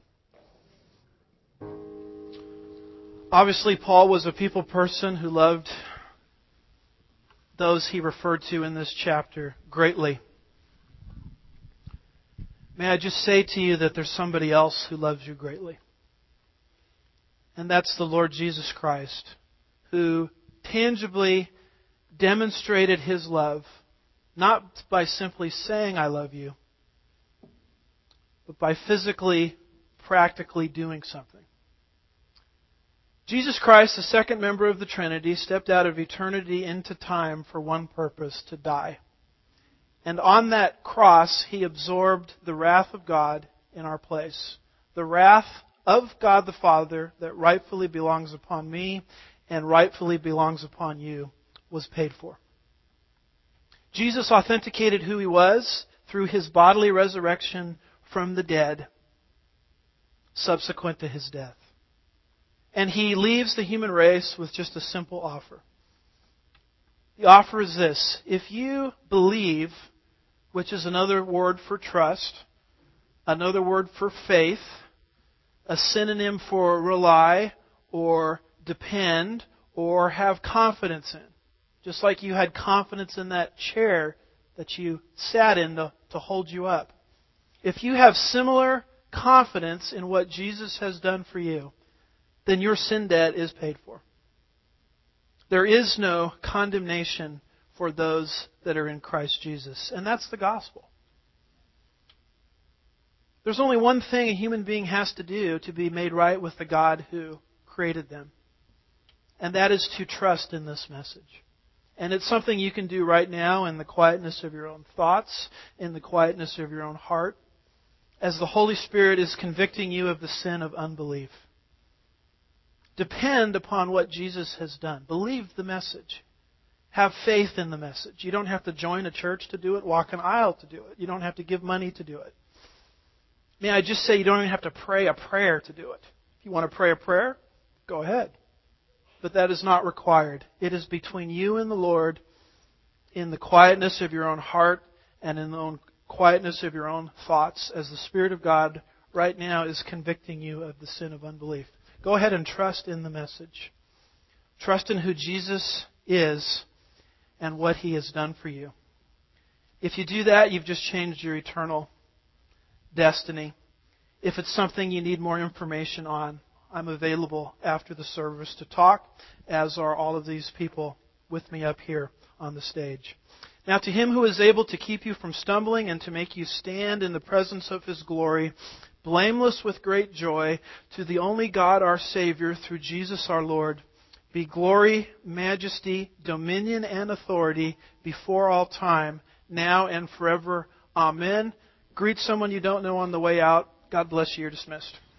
Obviously, Paul was a people person who loved those he referred to in this chapter greatly. May I just say to you that there's somebody else who loves you greatly. And that's the Lord Jesus Christ, who tangibly demonstrated His love, not by simply saying, I love you, but by physically, practically doing something. Jesus Christ, the second member of the Trinity, stepped out of eternity into time for one purpose, to die. And on that cross, He absorbed the wrath of God in our place. The wrath of God the Father that rightfully belongs upon me and rightfully belongs upon you was paid for. Jesus authenticated who He was through His bodily resurrection from the dead, subsequent to His death. And He leaves the human race with just a simple offer. The offer is this: if you believe, which is another word for trust, another word for faith, a synonym for rely or depend or have confidence in. Just like you had confidence in that chair that you sat in to, to hold you up. If you have similar confidence in what Jesus has done for you, then your sin debt is paid for. There is no condemnation for those that are in Christ Jesus. And that's the gospel. There's only one thing a human being has to do to be made right with the God who created them. And that is to trust in this message. And it's something you can do right now in the quietness of your own thoughts, in the quietness of your own heart, as the Holy Spirit is convicting you of the sin of unbelief. Depend upon what Jesus has done. Believe the message. Have faith in the message. You don't have to join a church to do it, walk an aisle to do it. You don't have to give money to do it. May I just say you don't even have to pray a prayer to do it. If you want to pray a prayer, go ahead. But that is not required. It is between you and the Lord in the quietness of your own heart and in the own quietness of your own thoughts as the Spirit of God right now is convicting you of the sin of unbelief. Go ahead and trust in the message. Trust in who Jesus is and what He has done for you. If you do that, you've just changed your eternal destiny. If it's something you need more information on, I'm available after the service to talk, as are all of these people with me up here on the stage. Now to Him who is able to keep you from stumbling and to make you stand in the presence of His glory, blameless with great joy, to the only God our Savior, through Jesus our Lord, be glory, majesty, dominion, and authority before all time, now and forever. Amen. Greet someone you don't know on the way out. God bless you. You're dismissed.